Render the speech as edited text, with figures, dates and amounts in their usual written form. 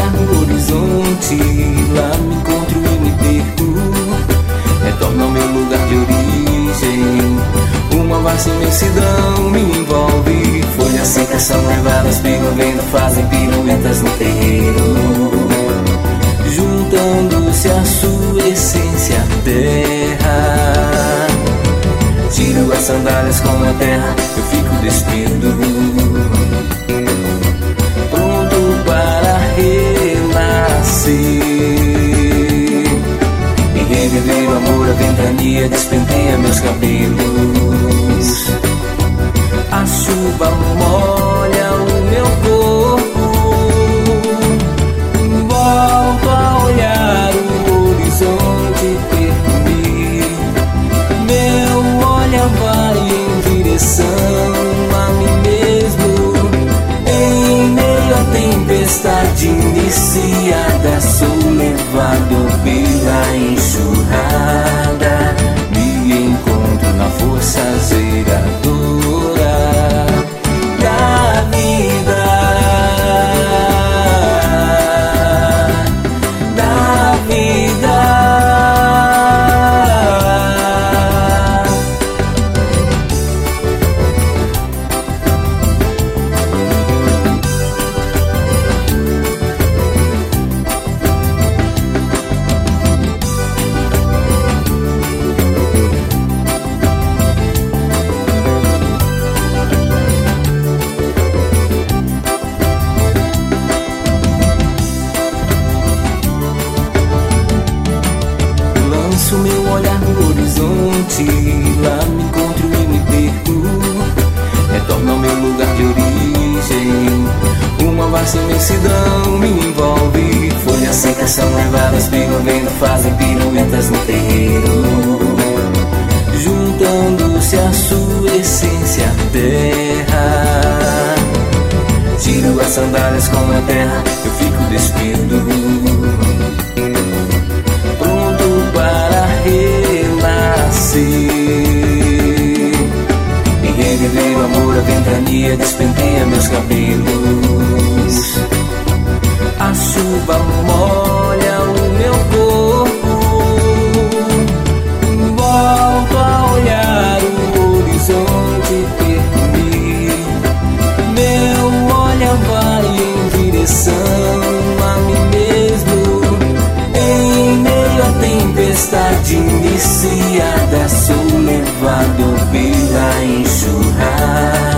olhar no horizonte, lá me encontro e me perco. Retorno ao meu lugar de origem, uma vasta imensidão me envolve. Folhas secas são levadas pelo vento, fazem piruetas no terreiro, juntando-se a sua essência à terra. Tiro as sandálias com a terra, eu fico despido, pronto para renascer e reviver o amor, a ventania despenteia meus cabelos. A chuva molha o meu corpo, volto a olhar o horizonte, perco-me. Meu olhar vai em direção a mim mesmo. Em meio à tempestade iniciada, sou levado pela enxurrada. Me encontro na força zeradora da vida, da vida. Lanço meu olhar no horizonte, lá me encontro e me perco. Retorno ao meu lugar de origem, uma vasta imensidão me envolve. Folhas secas são levadas pelo vento, fazem piruetas no terreiro, juntando-se a sua essência à terra. Tiro as sandálias com a terra, eu fico despido, pronto para renascer e reviver o amor, a ventania despenteia meus cabelos. A chuva molha o meu corpo, volto a olhar o horizonte, perco-me. Meu olhar vai em direção a mim mesmo. Em meio à tempestade iniciada, sou levado pela enxurrada